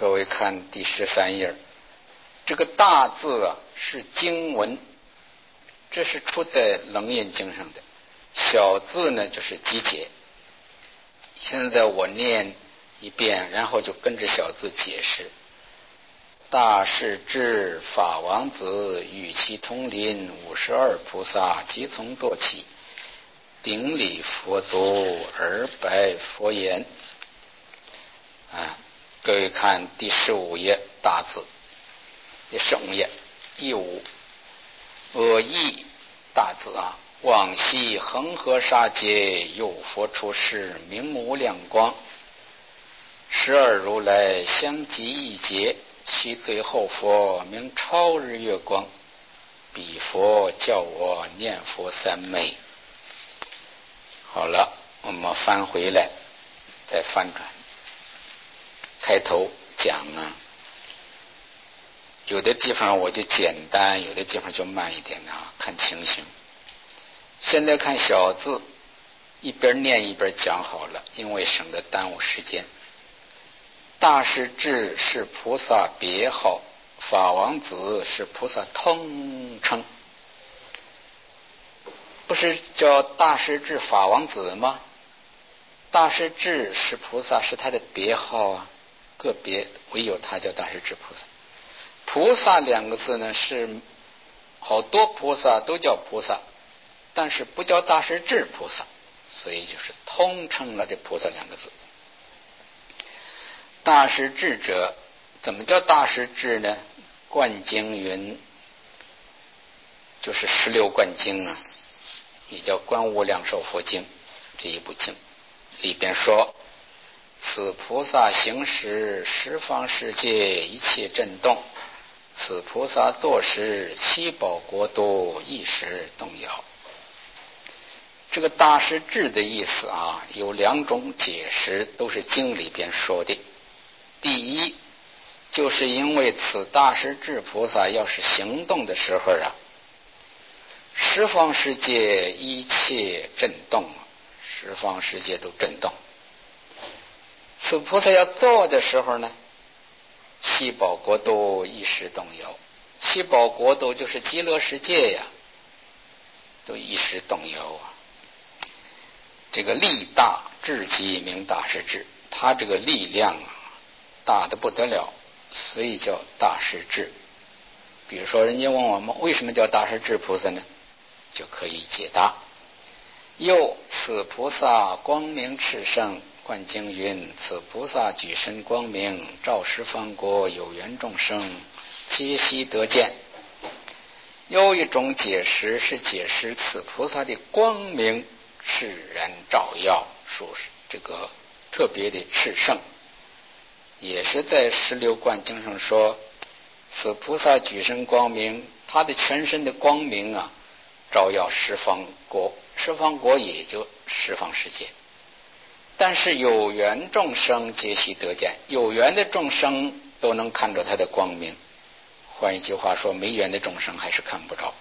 各位看第13页，这个大字啊是经文，这是出在楞严经上的，小字呢就是集结。现在我念一遍，然后就跟着小字解释。大势至法王子与其同邻52菩萨即从堕起，顶礼佛足而白佛言。各位看第15页大字，第15页15阿逸大字啊，往昔恒河沙界有佛出世，名无量光，12如来相继一劫，其最后佛名超日月光，彼佛叫我念佛三昧。好了，我们翻回来再翻转。开头讲啊，有的地方我就简单，有的地方就慢一点啊，看情形。现在看小字，一边念一边讲好了，因为省得耽误时间。大势至是菩萨别号，法王子是菩萨通称。不是叫大势至法王子吗？大势至是菩萨，是他的别号啊，个别唯有他叫大势至菩萨。菩萨两个字呢，是好多菩萨都叫菩萨，但是不叫大势至菩萨，所以就是通称了这菩萨两个字。大势至者，怎么叫大势至呢？观经云，就是16观经啊，也叫观无量寿佛经，这一部经里边说，此菩萨行时，十方世界一切震动，此菩萨作时，七宝国度一时动摇。这个大势至的意思啊，有2种解释，都是经里边说的。第一，就是因为此大势至菩萨要是行动的时候啊，十方世界一切震动，十方世界都震动。此菩萨要做的时候呢，七宝国度一时动摇。七宝国度就是极乐世界呀，都一时动摇啊。这个力大至极名大势至，他这个力量啊大得不得了，所以叫大势至。比如说人家问我们为什么叫大势至菩萨呢，就可以解答。又此菩萨光明炽盛，观经云，此菩萨举身光明，照十方国有缘众生，皆悉得见。又一种解释是解释此菩萨的光明炽然照耀，说是这个特别的炽盛，也是在16观经上说，此菩萨举身光明，他的全身的光明啊，照耀十方国，十方国也就十方世界。但是有缘众生皆悉得见，有缘的众生都能看着他的光明。换一句话说，没缘的众生还是看不着。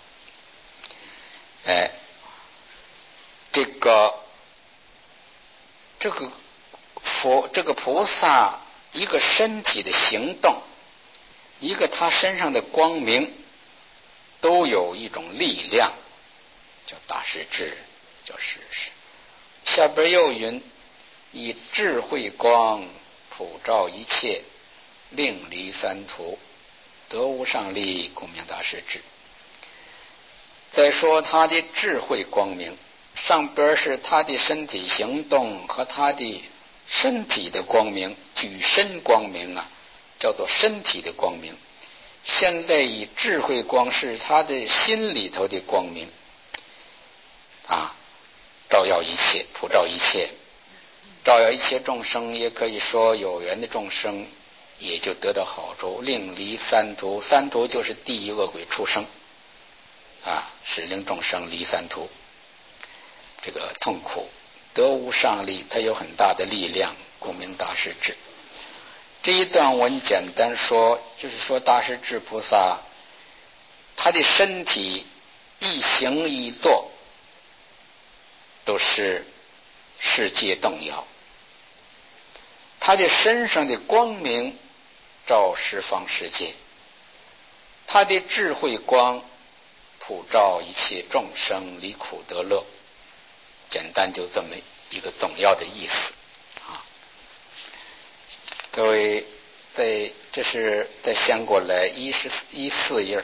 这个菩萨，一个身体的行动，一个他身上的光明，都有一种力量，叫大势至，叫势势。下边又云，以智慧光普照一切，令离三途，得无上利，故名大势至。再说他的智慧光明，上边是他的身体行动和他的身体的光明，举身光明啊，叫做身体的光明。现在以智慧光是他的心里头的光明啊，照耀一切，普照一切，照耀一切众生，也可以说有缘的众生也就得到好处，令离三途。三途就是地狱恶鬼畜生啊，是令众生离三途，这个痛苦，得无上利，它有很大的力量，故名大势至。这一段文简单说，就是说大势至菩萨他的身体一行一坐都是世界动摇，他的身上的光明照十方世界，他的智慧光普照一切众生，离苦得乐。简单就这么一个总要的意思啊。各位，这是再掀过来14页，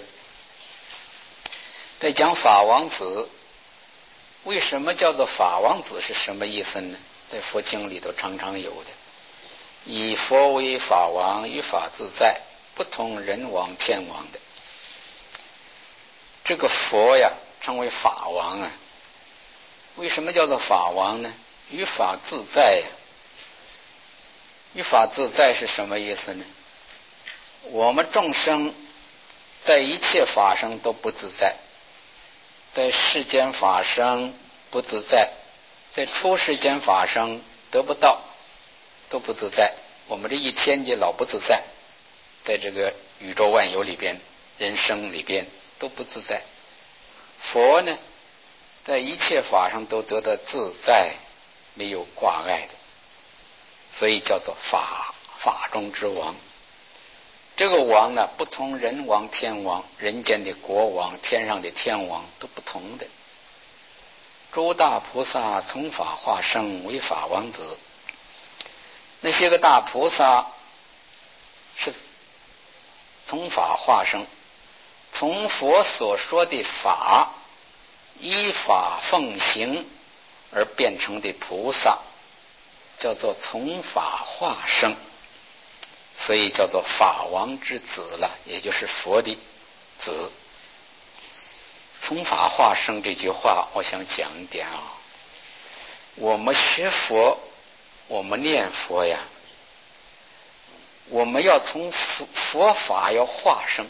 在讲法王子。为什么叫做法王子是什么意思呢？在佛经里头常常有的，以佛为法王，于法自在，不同人王天王的。这个佛呀称为法王啊。为什么叫做法王呢？于法自在呀。于法自在是什么意思呢？我们众生在一切法生都不自在，在世间法生不自在，在出世间法生得不到都不自在。我们这一天也老不自在，在这个宇宙万有里边，人生里边都不自在。佛呢，在一切法上都得到自在，没有挂碍的，所以叫做法中之王。这个王呢，不同人王天王，人间的国王，天上的天王都不同的。诸大菩萨从法化生，为法王子。那些个大菩萨是从法化生，从佛所说的法依法奉行而变成的菩萨，叫做从法化生，所以叫做法王之子了，也就是佛的子。从法化生这句话我想讲一点啊。我们学佛，我们念佛呀，我们要从佛法要化生。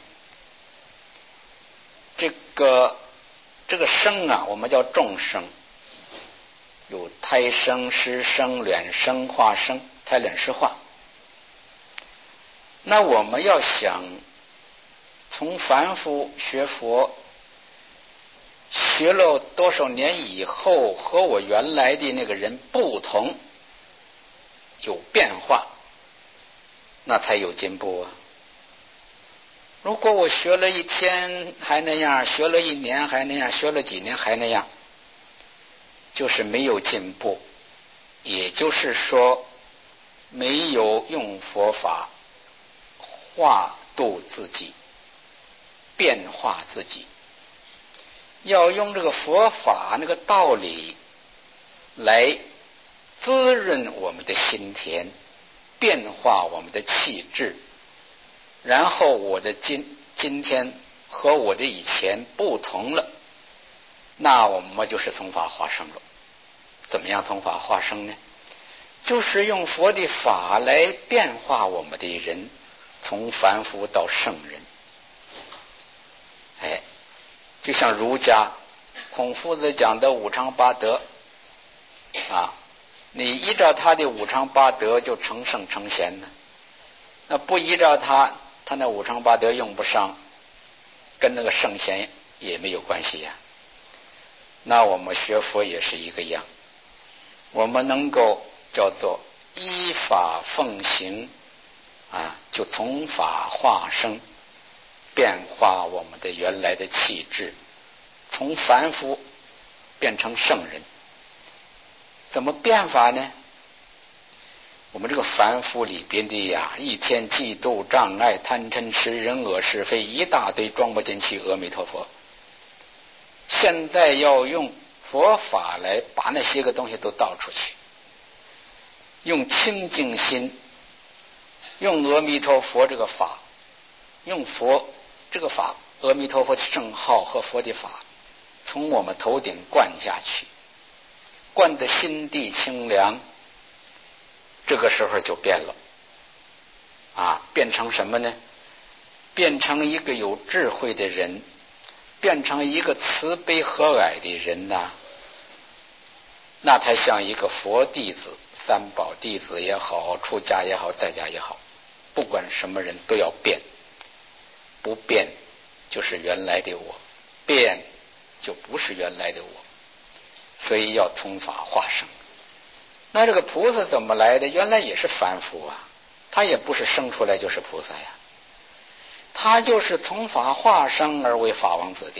这个生啊，我们叫众生，有胎生、湿生、卵生、化生，胎卵湿化。那我们要想从凡夫学佛，学了多少年以后和我原来的那个人不同，有变化，那才有进步啊。如果我学了一天还那样，学了一年还那样，学了几年还那样，就是没有进步，也就是说没有用佛法化度自己，变化自己。要用这个佛法那个道理来滋润我们的心田，变化我们的气质，然后我的今天和我的以前不同了，那我们就是从法化生了。怎么样从法化生呢？就是用佛的法来变化我们的人，从凡夫到圣人。就像儒家孔夫子讲的五常八德啊，你依照他的五常八德就成圣成贤呢。那不依照他那五常八德用不上，跟那个圣贤也没有关系呀。那我们学佛也是一个样，我们能够叫做依法奉行啊，就从法化生，变化我们的原来的气质，从凡夫变成圣人。怎么变法呢？我们这个凡夫里边的呀，一天嫉妒障碍贪嗔痴人恶是非一大堆，装不进去阿弥陀佛。现在要用佛法来把那些个东西都倒出去，用清净心，用阿弥陀佛这个法，用佛这个法，阿弥陀佛的圣号和佛的法从我们头顶灌下去，灌得心地清凉，这个时候就变了啊，变成什么呢？变成一个有智慧的人，变成一个慈悲和蔼的人呐，那才像一个佛弟子，三宝弟子也好，出家也好，在家也好，不管什么人都要变，不变就是原来的我，变就不是原来的我，所以要从法化生。那这个菩萨怎么来的？原来也是凡夫啊， 他也不是生出来就是菩萨呀，他就是从法化生而为法王子的，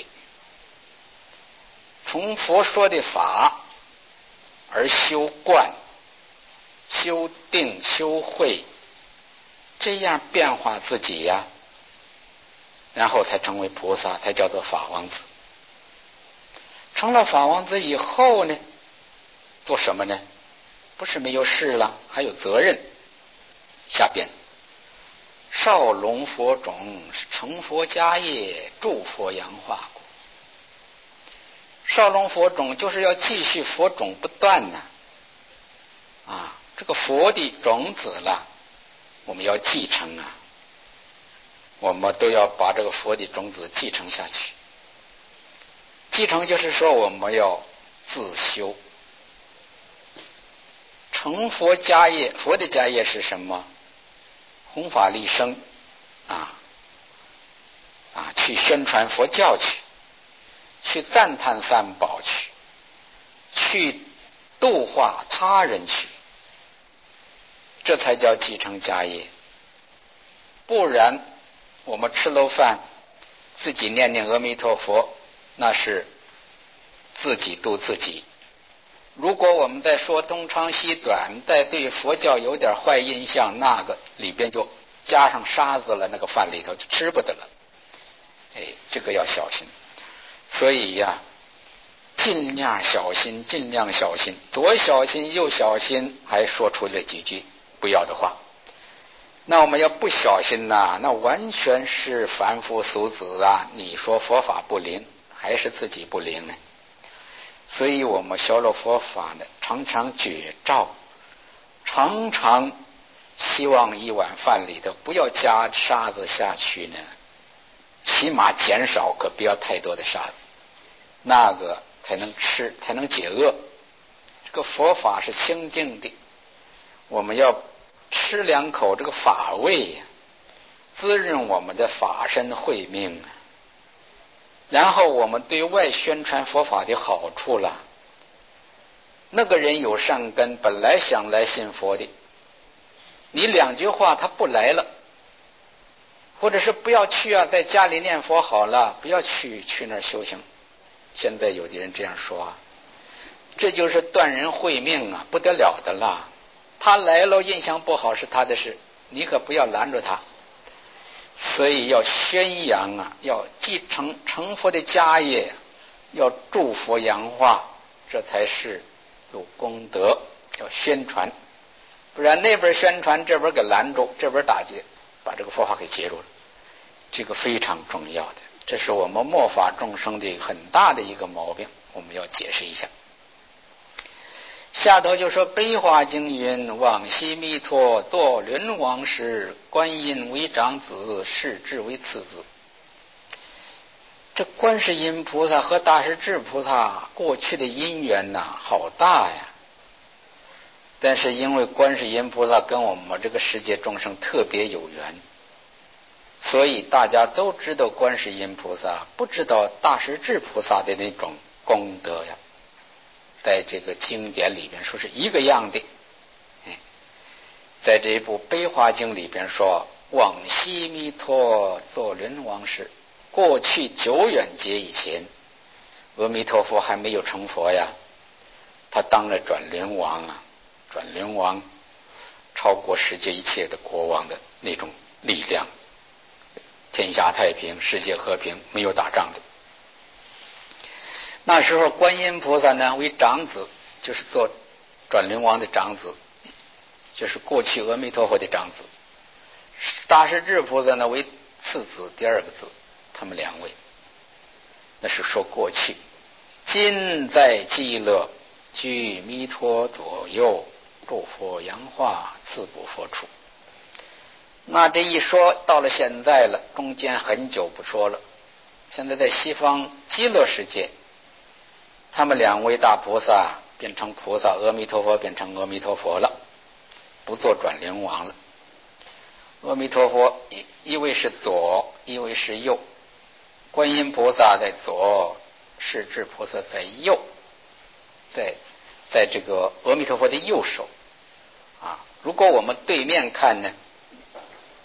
从佛说的法而修观、修定、修慧，这样变化自己呀，然后才成为菩萨，才叫做法王子。成了法王子以后呢，做什么呢？不是没有事了，还有责任。下边少龙佛种，成佛家业，助佛扬化故。少龙佛种就是要继续佛种不断呢，这个佛的种子了，我们要继承啊，我们都要把这个佛的种子继承下去。继承就是说我们要自修，成佛家业。佛的家业是什么？弘法利生去宣传佛教去赞叹三宝去度化他人去，这才叫继承家业。不然我们吃喽饭自己念念阿弥陀佛，那是自己度自己。如果我们在说东长西短，在对佛教有点坏印象，那个里边就加上沙子了，那个饭里头就吃不得了。这个要小心。所以呀，尽量小心，尽量小心，左小心右小心，还说出了几句不要的话。那我们要不小心呐，那完全是凡夫俗子啊！你说佛法不灵，还是自己不灵呢？所以我们学了佛法呢，常常觉照，常常希望一碗饭里头不要加沙子下去呢，起码减少，可不要太多的沙子，那个才能吃，才能解饿。这个佛法是清净的，我们要吃两口这个法味呀，滋润我们的法身慧命啊。然后我们对外宣传佛法的好处了。那个人有善根，本来想来信佛的，你两句话他不来了，或者是不要去啊，在家里念佛好了，不要去那儿修行。现在有的人这样说啊，这就是断人慧命啊，不得了的啦。他来了印象不好是他的事，你可不要拦住他。所以要宣扬啊，要继承成佛的家业，要助佛扬化，这才是有功德。要宣传，不然那边宣传，这边给拦住，这边打劫，把这个佛法给截住了，这个非常重要的。这是我们末法众生的很大的一个毛病，我们要解释一下。下头就说悲华经云，往昔弥陀作轮王时，观音为长子，世智为次子。这观世音菩萨和大势至菩萨过去的因缘呐，好大呀。但是因为观世音菩萨跟我们这个世界众生特别有缘，所以大家都知道观世音菩萨，不知道大势至菩萨的那种功德呀。在这个经典里边说是一个样的。在这一部悲华经里边说，往昔弥陀作轮王时，过去久远劫以前，阿弥陀佛还没有成佛呀，他当了转轮王啊。转轮王超过世界一切的国王的那种力量，天下太平，世界和平，没有打仗的。那时候观音菩萨呢为长子，就是做转轮王的长子，就是过去阿弥陀佛的长子。大势至菩萨呢为次子，第二个子，他们两位。那是说过去。今在极乐，居弥陀左右，助佛扬化，自补佛处。那这一说到了现在了，中间很久不说了。现在在西方极乐世界，他们两位大菩萨变成菩萨，阿弥陀佛变成阿弥陀佛了，不做转轮王了。阿弥陀佛一位是左，一位是右，观音菩萨在左，世智菩萨在右，在这个阿弥陀佛的右手啊。如果我们对面看呢，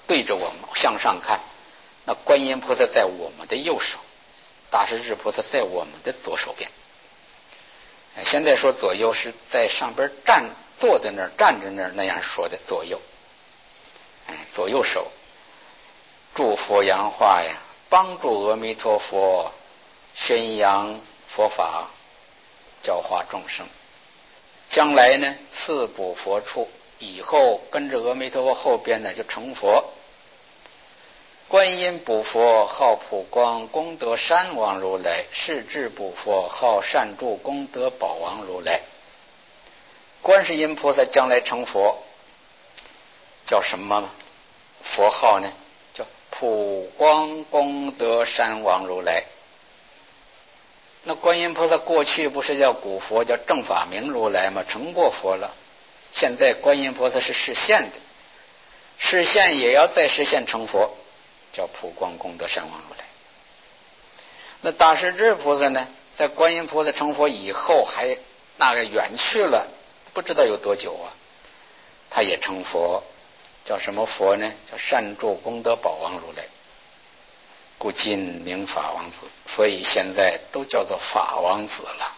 对着我们向上看，那观音菩萨在我们的右手，大势至菩萨在我们的左手边。现在说左右是在上边坐在那儿站在那儿那样说的左右，左右手祝佛扬化呀，帮助阿弥陀佛宣扬佛法，教化众生。将来呢，赐补佛处，以后跟着阿弥陀佛后边呢就成佛。观音补佛号普光功德山王如来，世智补佛号善住功德宝王如来。观世音菩萨将来成佛，叫什么佛号呢？叫普光功德山王如来。那观音菩萨过去不是叫古佛，叫正法明如来吗？成过佛了。现在观音菩萨是示现的，示现也要再实现成佛，叫普光功德山王如来。那大势至菩萨呢，在观音菩萨成佛以后，还那个远去了，不知道有多久啊，他也成佛，叫什么佛呢？叫善住功德宝王如来。故今名法王子，所以现在都叫做法王子了。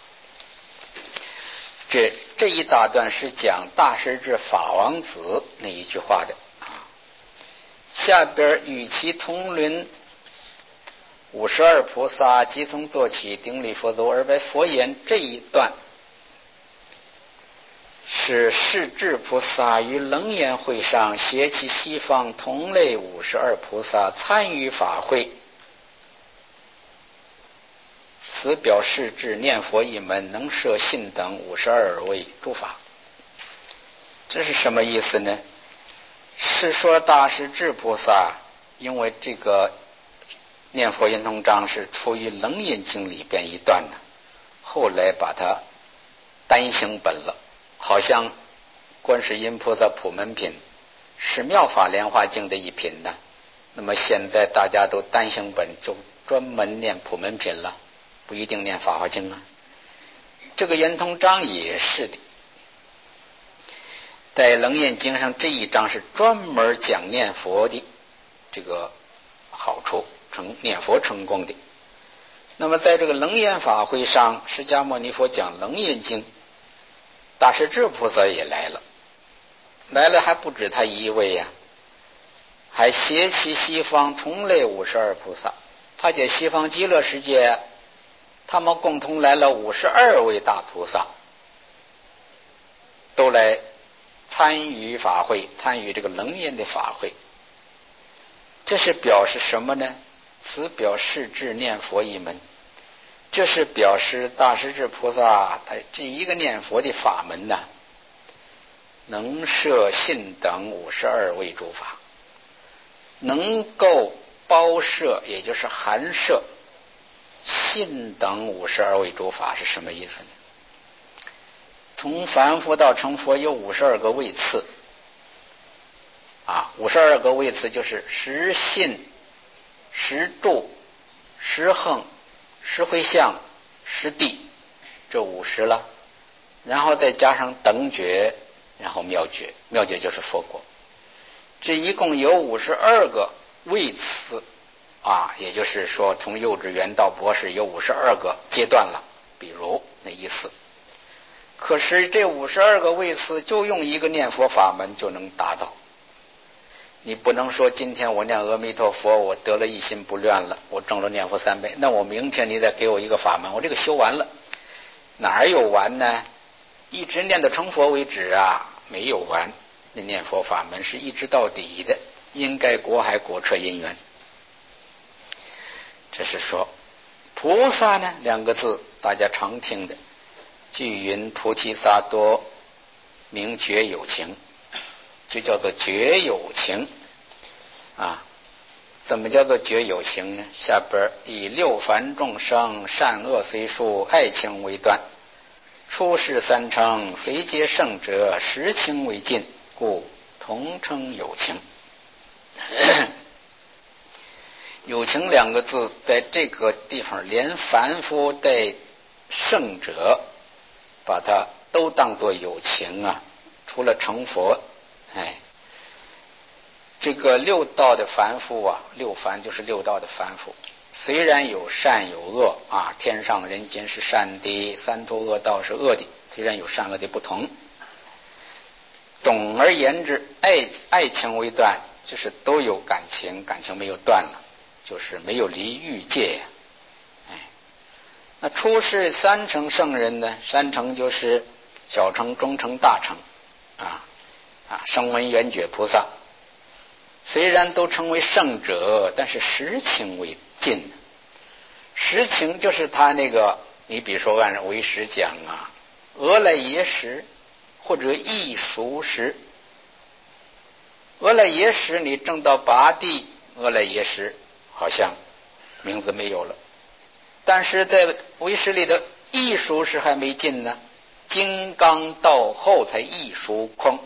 这一大段是讲大势至法王子那一句话的啊。下边与其同伦52菩萨即从做起顶礼佛足而为佛言，这一段是世智菩萨于楞严会上携其西方同类52菩萨参与法会，此表世智念佛一门能摄信等52位诸法。这是什么意思呢？是说大势至菩萨因为这个念佛圆通章是出于楞严经里边一段呢，后来把它单行本了，好像观世音菩萨普门品是妙法莲华经的一品呢。那么现在大家都单行本，就专门念普门品了，不一定念法华经啊。这个圆通章也是的，在楞严经上这一章是专门讲念佛的这个好处，念佛成功的。那么在这个楞严法会上，释迦牟尼佛讲楞严经，大势至菩萨也来了还不止他一位呀，还携其西方同类52菩萨。他在西方极乐世界，他们共同来了52位大菩萨，都来参与法会，参与这个楞严的法会。这是表示什么呢？此表世智念佛一门，这是表示大势至菩萨他这一个念佛的法门呢，能摄信等52位诸法，能够包摄，也就是含摄信等52位诸法。是什么意思呢？从凡夫到成佛有52个位次啊，52个位次就是十信、十住、十横、十回向、十地，这50了，然后再加上等觉，然后妙觉，妙觉就是佛果。这一共有52个位次啊，也就是说从幼稚园到博士有52个阶段了，比如那意思。可是这52个位次就用一个念佛法门就能达到。你不能说今天我念阿弥陀佛，我得了一心不乱了，我证了念佛3倍，那我明天你再给我一个法门，我这个修完了，哪有完呢？一直念到成佛为止啊，没有完。那念佛法门是一直到底的，因该果海果彻因缘。这是说菩萨呢2个字大家常听的，句云菩提萨埵名觉有情，就叫做觉有情啊。怎么叫做觉有情呢？下边以六凡众生善恶随数，爱情为端，出世3乘随皆圣者，实情为尽，故同称有情。有情2个字在这个地方连凡夫带圣者把它都当作有情啊，除了成佛。 这个六道的凡夫啊，六凡就是六道的凡夫，虽然有善有恶啊，天上人间是善的，三途恶道是恶的，虽然有善恶的不同，总而言之，爱情未断，就是都有感情，感情没有断了，就是没有离欲界。那出世三乘圣人呢？三乘就是小乘、中乘、大乘声闻缘觉菩萨，虽然都称为圣者，但是实情未尽。实情就是他那个，你比如说按唯识讲啊，俄来耶识或者异熟识。俄来耶识你证到八地，俄来耶识好像名字没有了，但是在唯识里的异熟识还没尽呢，金刚到后才异熟空，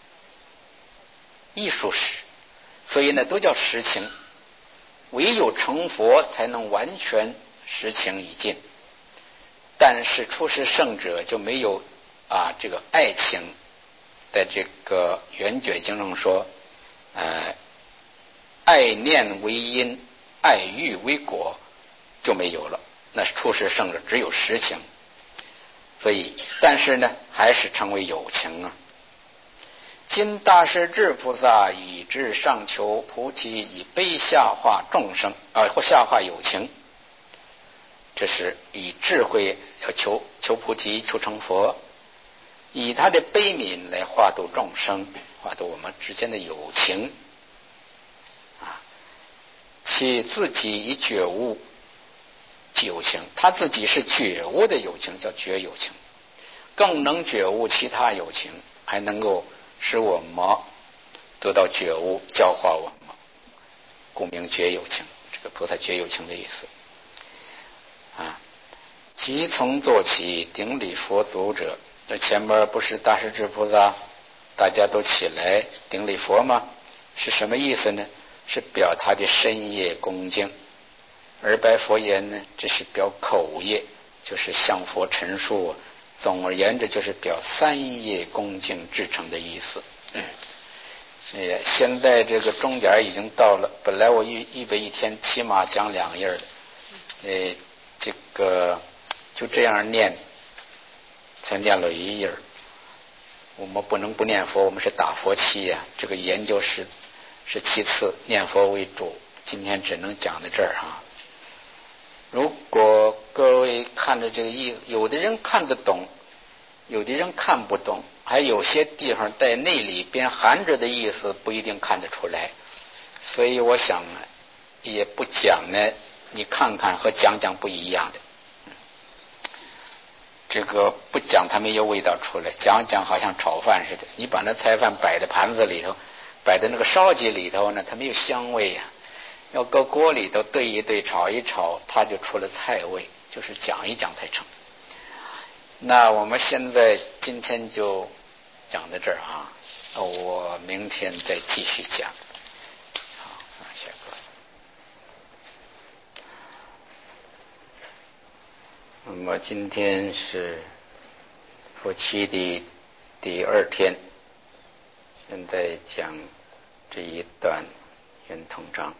异熟识，所以呢都叫实情，唯有成佛才能完全实情已尽。但是出世圣者就没有这个爱情，在这个圆觉经中说爱念为因，爱欲为果，就没有了，那是出世圣者只有实情。所以但是呢还是成为有情啊。今大师至菩萨以智上求菩提，以悲下化众生或下化有情，这是以智慧要求菩提，求成佛，以他的悲悯来化度众生，化度我们之间的有情其自己以觉悟即有情，他自己是觉悟的有情，叫觉有情，更能觉悟其他有情，还能够使我们得到觉悟，教化我们，故名觉有情。这个菩萨觉有情的意思即从做起顶礼佛足者，这前面不是大势至菩萨大家都起来顶礼佛吗？是什么意思呢？是表他的深业恭敬。而白佛言呢，这是表口业，就是向佛陈述，总而言之就是表三业恭敬至诚的意思。现在这个钟点已经到了，本来我预备一天起码讲2页的，这个就这样念才念了1页。我们不能不念佛，我们是打佛七呀，这个研究是其次，念佛为主，今天只能讲到这儿如果各位看着这个意思，有的人看得懂，有的人看不懂，还有些地方在那里边含着的意思不一定看得出来，所以我想也不讲呢，你看看和讲不一样的。这个不讲它没有味道出来，讲好像炒饭似的，你把那菜饭摆在盘子里头，摆在那个烧鸡里头呢，它没有香味要搁锅里头兑一兑，炒一炒，它就出了菜味，就是讲一讲才成。那我们现在今天就讲到这儿我明天再继续讲。好，下课。那么今天是佛七的第2天，现在讲这一段圆通章。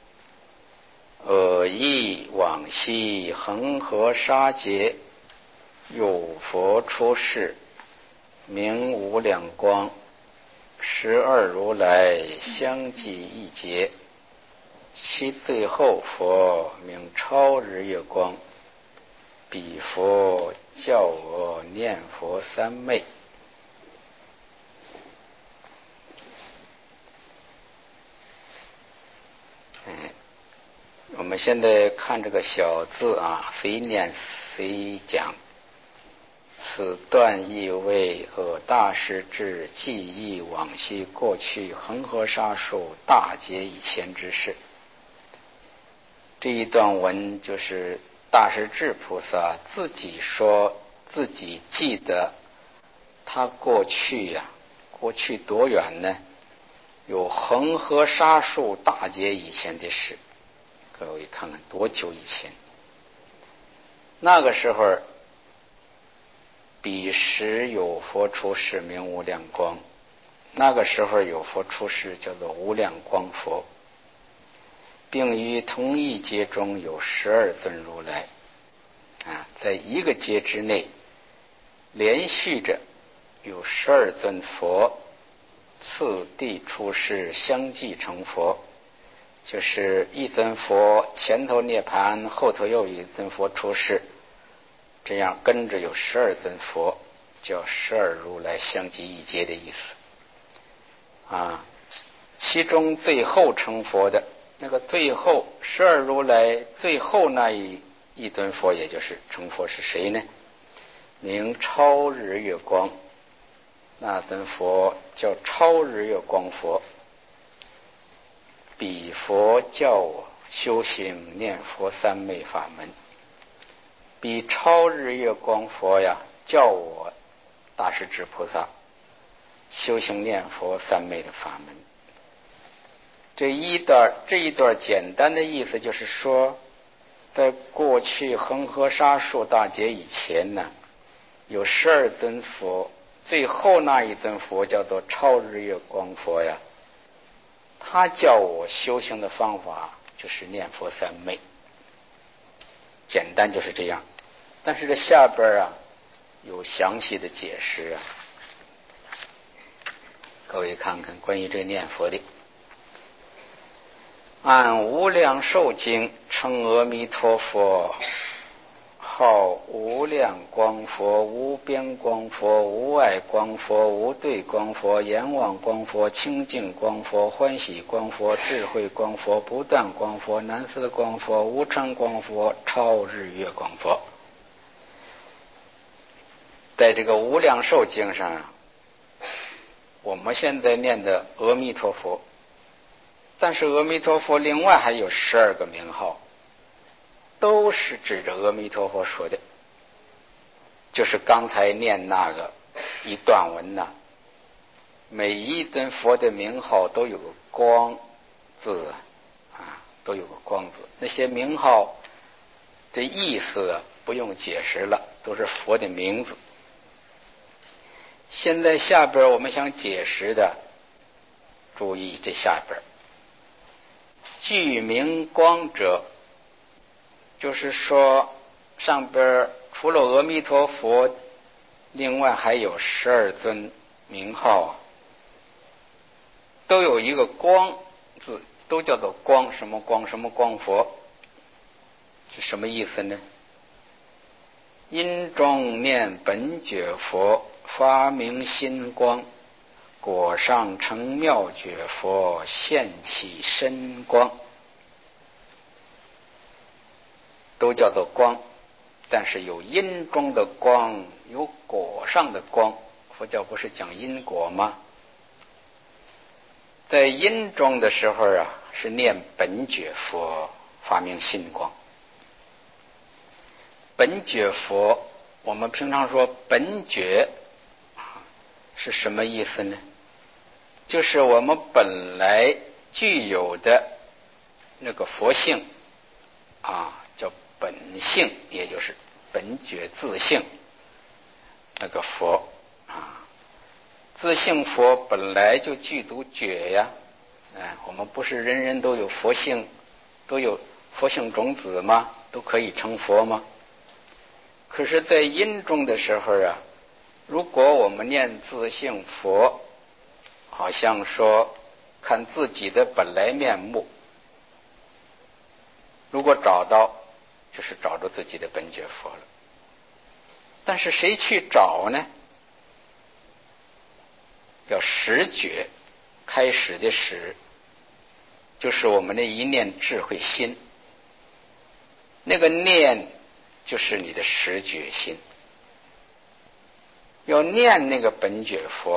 忆往昔恒河沙劫，有佛出世，名无量光，12如来相继一劫，其最后佛名超日月光，彼佛教我念佛三昧。我们现在看这个小字随念随讲。此段意为大师至记忆往昔过去恒河沙数大劫以前之事。这一段文就是大师至菩萨自己说自己记得他过去多远呢？有恒河沙数大劫以前的事。各位看看多久以前？那个时候彼时有佛出世，名无量光。 那个时候有佛出世，叫做无量光佛，并于同一劫中有12尊如来在一个劫之内连续着有12尊佛次第出世，相继成佛，就是一尊佛前头涅盘，后头又一尊佛出世，这样跟着有12尊佛，叫12如来相继一劫的意思其中最后成佛的那个最后12如来最后那一尊佛，也就是成佛是谁呢？名超日月光，那尊佛叫超日月光佛。彼佛教我修行念佛三昧法门，彼超日月光佛呀，教我大势至菩萨修行念佛三昧的法门。这一段简单的意思就是说，在过去恒河沙数大劫以前呢，有12尊佛，最后那一尊佛叫做超日月光佛呀，他教我修行的方法就是念佛三昧，简单就是这样。但是这下边有详细的解释各位看看关于这念佛的。按无量寿经称阿弥陀佛号无量光佛、无边光佛、无碍光佛、无对光佛、阎王光佛、清净光佛、欢喜光佛、智慧光佛、不断光佛、难思光佛、无常光佛、超日月光佛。在这个无量寿经上我们现在念的阿弥陀佛，但是阿弥陀佛另外还有12个名号，都是指着阿弥陀佛说的，就是刚才念那个一段文每一尊佛的名号都有个光字都有个光字。那些名号这意思不用解释了，都是佛的名字。现在下边我们想解释的，注意这下边具名光者，就是说上边除了阿弥陀佛，另外还有12尊名号都有一个光字，都叫做光，什么光什么光佛，是什么意思呢？因中念本觉佛，发明心光，果上成妙觉佛，现起身光，都叫做光。但是有因中的光，有果上的光。佛教不是讲因果吗？在因中的时候是念本觉佛，发明心光。本觉佛，我们平常说本觉是什么意思呢？就是我们本来具有的那个佛性叫本性，也就是本觉自性那个佛自性佛本来就具足觉我们不是人人都有佛性，都有佛性种子吗？都可以成佛吗？可是在因中的时候如果我们念自性佛，好像说看自己的本来面目，如果找到，就是找着自己的本觉佛了。但是谁去找呢？要识觉，开始的识，就是我们的一念智慧心，那个念就是你的识觉心。要念那个本觉佛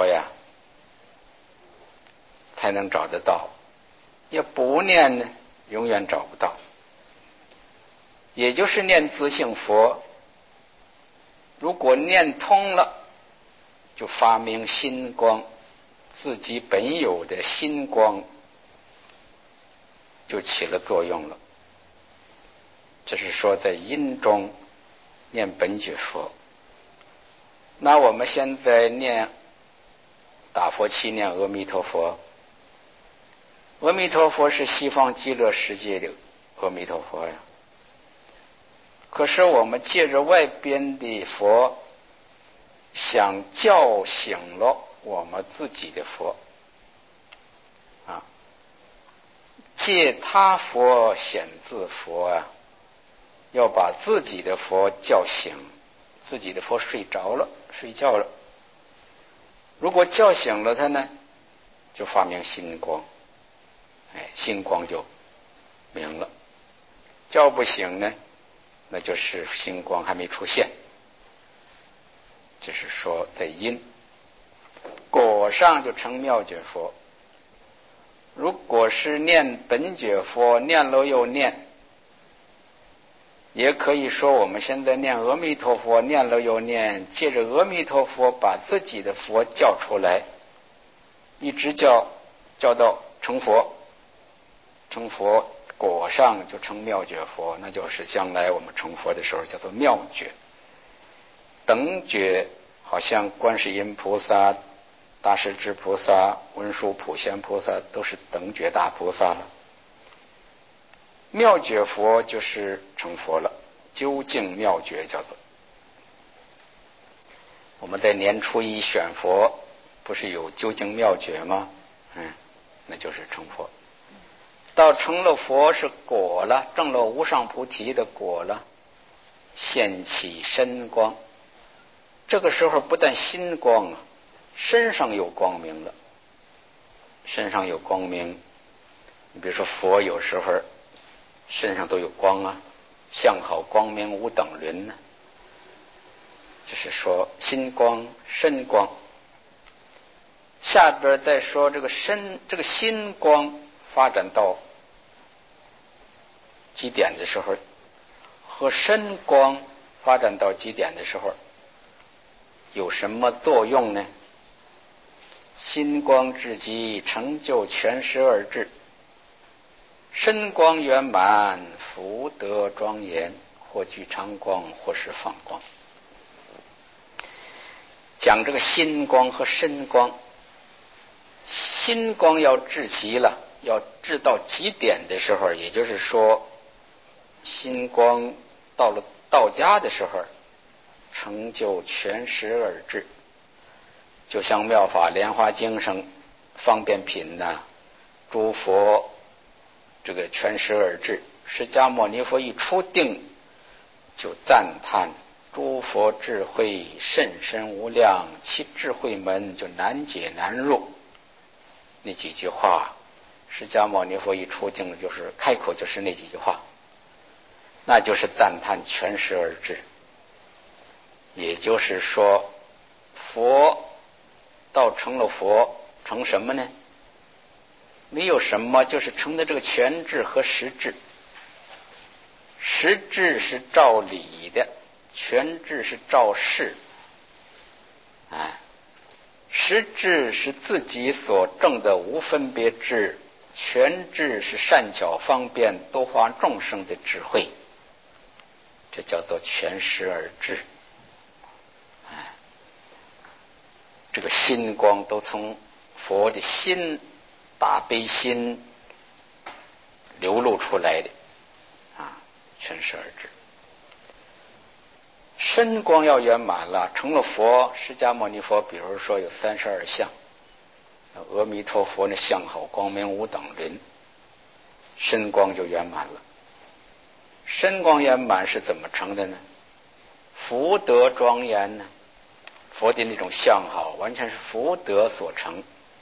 才能找得到，要不念呢，永远找不到。也就是念自性佛，如果念通了，就发明心光，自己本有的心光就起了作用了。这是说在因中念本觉佛。那我们现在念打佛七念阿弥陀佛。阿弥陀佛是西方极乐世界的阿弥陀佛呀。可是我们借着外边的佛，想叫醒了我们自己的佛啊，借他佛显自佛啊，要把自己的佛叫醒，自己的佛睡着了，睡觉了。如果叫醒了他呢，就发明心光，心光就明了。叫不醒呢，那就是心光还没出现。这是说在因果上就成妙觉佛。如果是念本觉佛，念了又念，也可以说我们现在念阿弥陀佛，念了又念，借着阿弥陀佛把自己的佛叫出来，一直叫到成佛。成佛果上就成妙觉佛，那就是将来我们成佛的时候叫做妙觉。等觉好像观世音菩萨、大势至菩萨、文殊普贤菩萨都是等觉大菩萨了。妙觉佛就是成佛了，究竟妙觉叫做。我们在年初一选佛，不是有究竟妙觉吗？那就是成佛。到成了佛是果了，证了无上菩提的果了，现起身光。这个时候不但心光啊，身上有光明了。身上有光明，你比如说佛有时候身上都有光啊，相好光明无等伦呢。就是说心光身光。下边再说这个心光发展到极点的时候，和身光发展到极点的时候有什么作用呢？心光至极，成就全十二智；身光圆满，福德庄严，或具常光，或是放光。讲这个心光和身光，心光要至极了，要至到极点的时候，也就是说心光到了道家的时候，成就全十二智。就像妙法莲华经上方便品呐，诸佛这个全十二智，释迦牟尼佛一出定就赞叹诸佛智慧甚深无量，其智慧门就难解难入。那几句话，释迦牟尼佛一出定就是开口就是那几句话，那就是赞叹全十二智。也就是说佛到成了佛，成什么呢？没有什么，就是成的这个全智和实智。实智是照理的，全智是照事。实智是自己所证的无分别智，全智是善巧方便度化众生的智慧，这叫做全十二智。这个心光都从佛的心大悲心流露出来的全十二智。身光要圆满了，成了佛，释迦牟尼佛比如说有32相，阿弥陀佛那相好光明无等伦，身光就圆满了。身光圆满是怎么成的呢？福德庄严呢？佛的那种相好完全是福德所成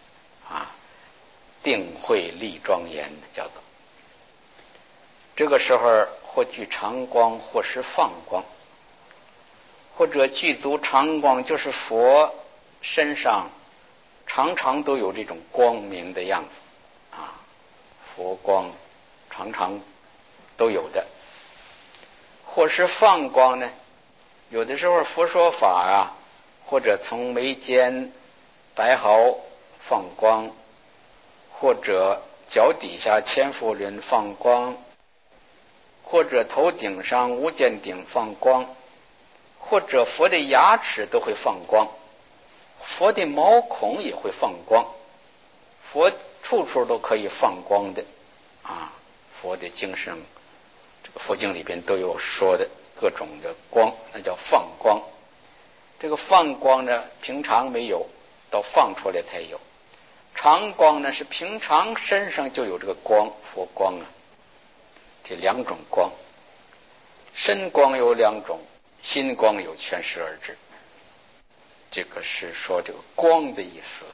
定慧力庄严的叫做。这个时候或具常光，或是放光，或者具足常光，就是佛身上常常都有这种光明的样子佛光常常都有的。或是放光呢，有的时候佛说法或者从眉间白毫放光，或者脚底下千夫轮放光，或者头顶上无间顶放光，或者佛的牙齿都会放光， 佛的毛孔也会放光，佛处处都可以放光的啊。佛的经上，这个佛经里边都有说的各种的光，那叫放光。这个放光呢，平常没有，到放出来才有。常光呢，是平常身上就有这个光，佛光啊。这两种光，身光有两种，心光有，全视而知。这个是说这个光的意思。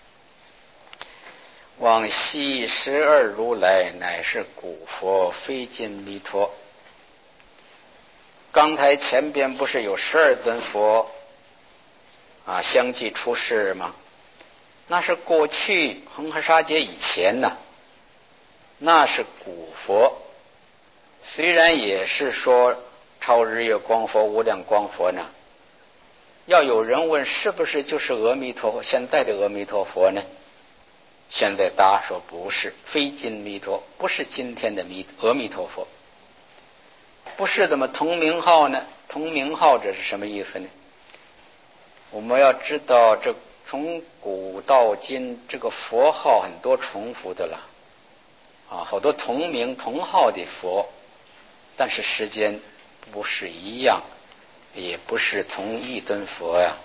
往昔12如来乃是古佛，非今弥陀。刚才前边不是有12尊佛啊相继出世吗？那是过去恒河沙劫以前呢，那是古佛。虽然也是说超日月光佛、无量光佛呢，要有人问是不是就是阿弥陀佛，现在的阿弥陀佛呢？现在答说不是，非今弥陀，不是今天的阿弥陀佛。不是怎么同名号呢？同名号这是什么意思呢？我们要知道，这从古到今，这个佛号很多重复的了啊，好多同名同号的佛，但是时间不是一样，也不是同一尊佛呀。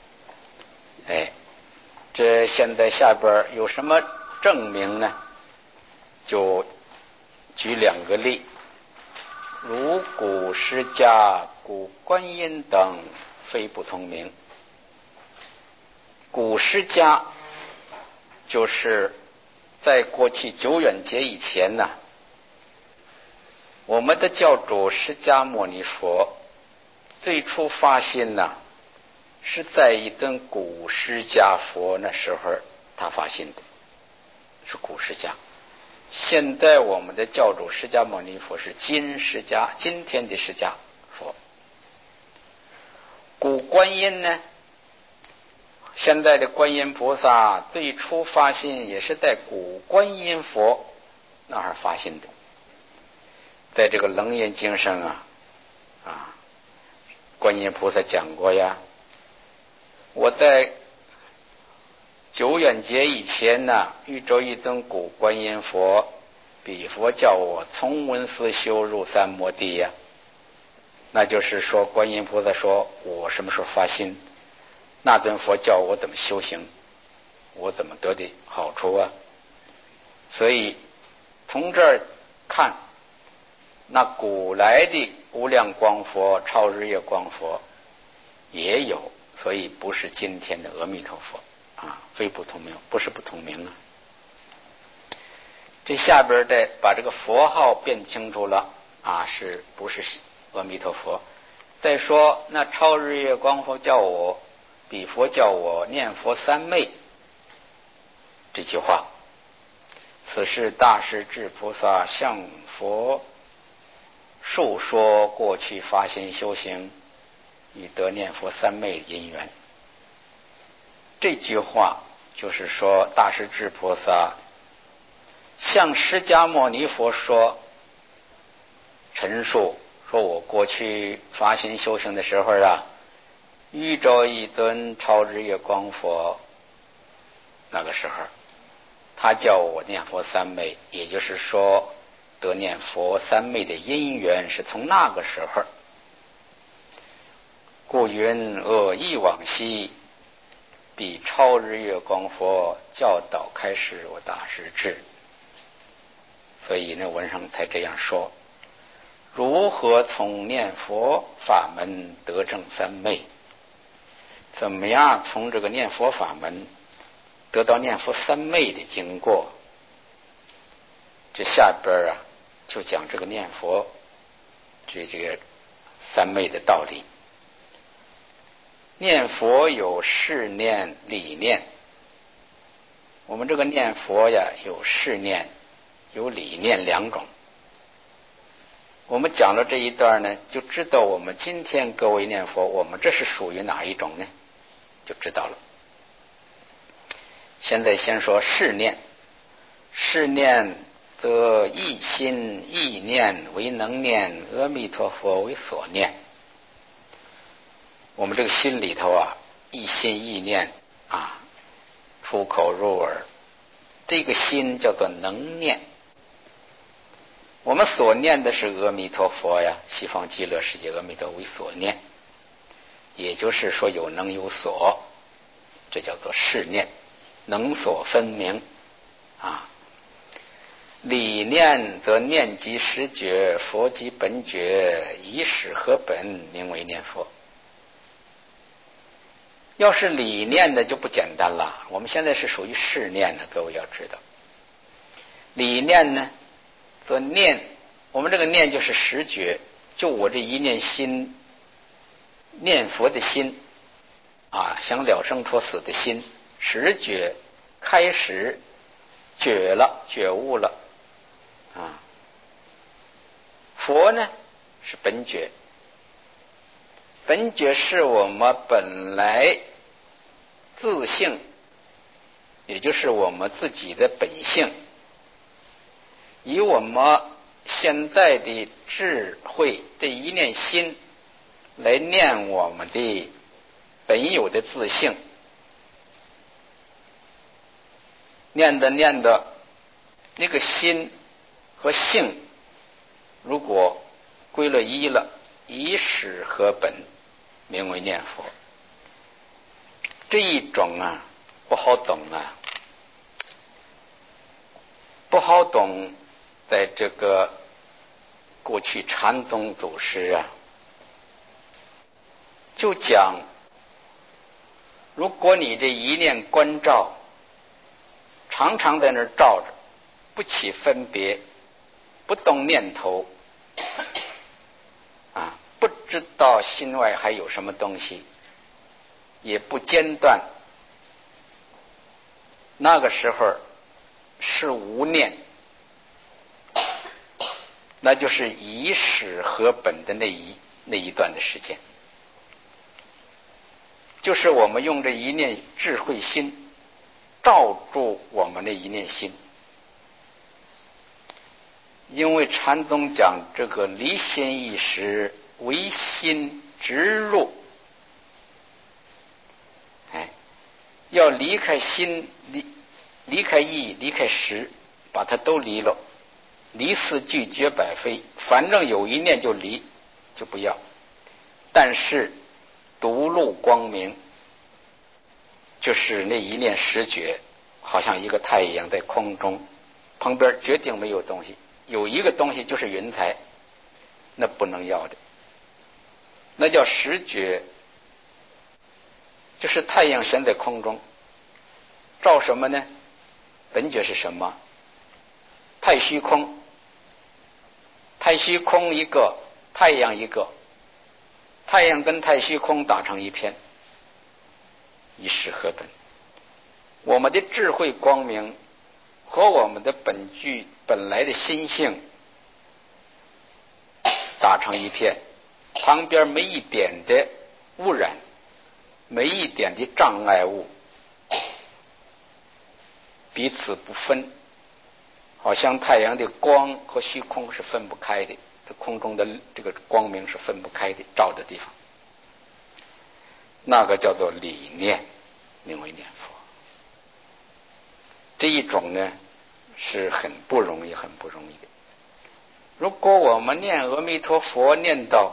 这现在下边有什么证明呢？就举2个例，如古释迦、古观音等，非不同名。古释迦就是在过去久远劫以前呢，我们的教主释迦牟尼佛最初发心呢，是在一尊古释迦佛那时候他发心的，是古释迦。现在我们的教主释迦牟尼佛是今释迦，今天的释迦佛。古观音呢，现在的观音菩萨最初发心也是在古观音佛那儿发心的。在这个楞严经上观音菩萨讲过呀，我在久远劫以前呢，遇着一尊古观音佛，彼佛叫我从闻思修入三摩地呀。那就是说观音菩萨说我什么时候发心，那尊佛叫我怎么修行，我怎么得的好处啊。所以从这儿看，那古来的无量光佛、超日月光佛也有，所以不是今天的阿弥陀佛啊，非不同名，不是不同名啊。这下边再把这个佛号辨清楚了啊，是不是阿弥陀佛？再说那超日月光佛叫我，彼佛叫我念佛三昧，这句话，此是大势至菩萨向佛述说过去发心修行与得念佛三昧的因缘。这句话就是说大势至菩萨向释迦牟尼佛说，陈述说我过去发心修行的时候遇着一尊超日月光佛，那个时候他叫我念佛三昧，也就是说得念佛三昧的因缘是从那个时候。故云恶意往昔，彼超日月光佛教导开示我大势至。所以那文上才这样说，如何从念佛法门得证三昧？怎么样从这个念佛法门得到念佛三昧的经过？这下边就讲这个念佛这个三昧的道理。念佛有事念、理念。我们这个念佛有事念有理念2种。我们讲了这一段呢，就知道我们今天各位念佛，我们这是属于哪一种呢？就知道了。现在先说事念。事念则一心意念为能念，阿弥陀佛为所念。我们这个心里头一心意念出口入耳，这个心叫做能念。我们所念的是阿弥陀佛呀，西方极乐世界阿弥陀为所念，也就是说有能有所，这叫做是念，能所分明啊。理念则念即实觉，佛即本觉，以始合本，名为念佛。要是理念的就不简单了，我们现在是属于事念的，各位要知道。理念呢，则念，我们这个念就是实觉，就我这一念心，念佛的心啊，想了生脱死的心，实觉，开始觉了，觉悟了啊。佛呢是本觉，本觉是我们本来自性，也就是我们自己的本性，以我们现在的智慧这一念心来念我们的本有的自性，念的那个心和性如果归了一了，以始合本，名为念佛。这一种啊不好懂啊，不好懂。在这个过去禅宗祖师啊，就讲，如果你这一念观照常常在那儿照着，不起分别，不动念头啊，不知道心外还有什么东西，也不间断，那个时候是无念，那就是以始合本的那一段的时间，就是我们用这一念智慧心照住我们的一念心。因为禅宗讲这个离心一时，唯心直入，要离开心，离开意，离开识，把它都离了，离四俱绝百非，反正有一念就离，就不要。但是独露光明，就是那一念实觉，好像一个太阳在空中，旁边决定没有东西，有一个东西就是云彩，那不能要的，那叫实觉，就是太阳悬在空中，照什么呢？本觉是什么？太虚空，太虚空一个，太阳一个，太阳跟太虚空打成一片，以始合本。我们的智慧光明和我们的本来的心性打成一片，旁边没一点的污染，没一点的障碍物，彼此不分，好像太阳的光和虚空是分不开的，这空中的这个光明是分不开的，照的地方，那个叫做理念，名为念佛。这一种呢是很不容易很不容易的。如果我们念阿弥陀佛念到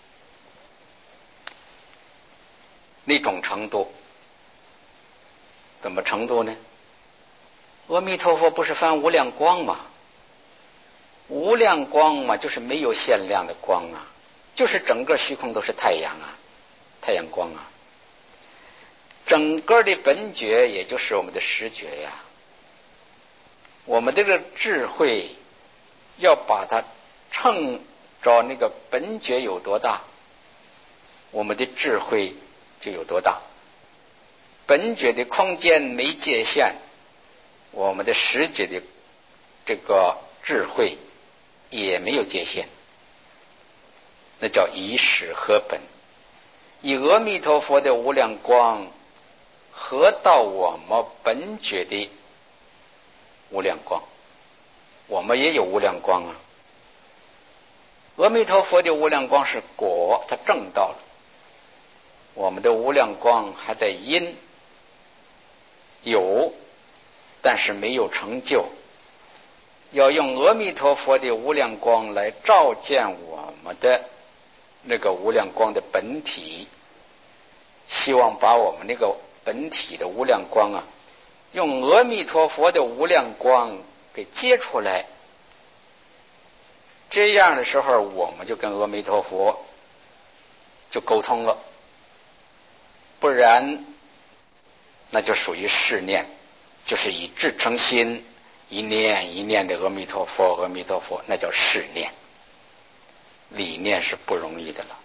那种程度，怎么程度呢？阿弥陀佛不是翻无量光吗？无量光嘛，就是没有限量的光啊，就是整个虚空都是太阳啊，太阳光啊。整个的本觉也就是我们的实觉呀。我们这个智慧要把它乘着那个本觉有多大，我们的智慧就有多大。本觉的空间没界限，我们的实觉的这个智慧也没有界限，那叫以始合本，以阿弥陀佛的无量光合到我们本觉的无量光，我们也有无量光啊。阿弥陀佛的无量光是果，它证到了，我们的无量光还在因， 有，但是没有成就，要用阿弥陀佛的无量光来照见我们的那个无量光的本体，希望把我们那个本体的无量光啊，用阿弥陀佛的无量光给接出来，这样的时候我们就跟阿弥陀佛就沟通了，不然那就属于试念，就是以至诚心一念一念的阿弥陀佛阿弥陀佛，那叫试念，理念是不容易的了。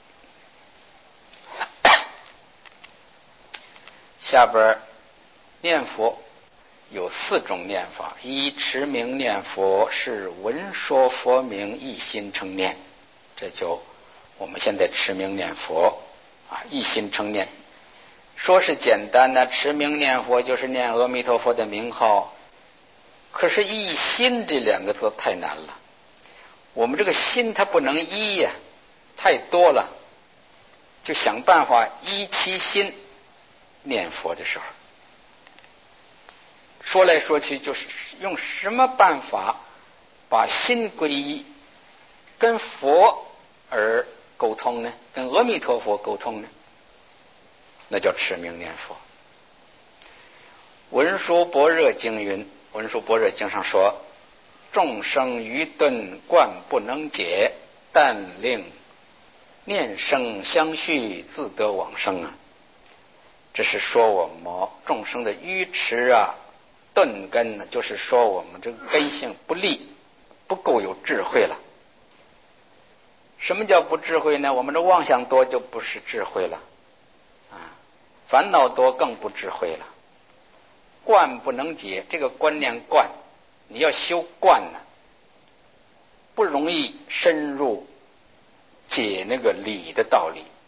下边念佛有4种念法，一持名念佛是闻说佛名一心称念，这就我们现在持名念佛啊，一心称念。说是简单的，持名念佛就是念阿弥陀佛的名号，可是一心这2个字太难了，我们这个心它不能一呀，太多了，就想办法依其心念佛的时候，说来说去就是用什么办法把心归一，跟佛而沟通呢？跟阿弥陀佛沟通呢？那叫持名念佛。文殊般若经云，文殊般若经上说，众生愚钝贯不能解，但令念声相续，自得往生啊。这是说我们众生的愚痴啊，钝根呢，就是说我们这个根性不利，不够有智慧了。什么叫不智慧呢？我们的妄想多就不是智慧了啊，烦恼多更不智慧了。观不能解，这个观念观，你要修观呢，不容易深入解那个理的道理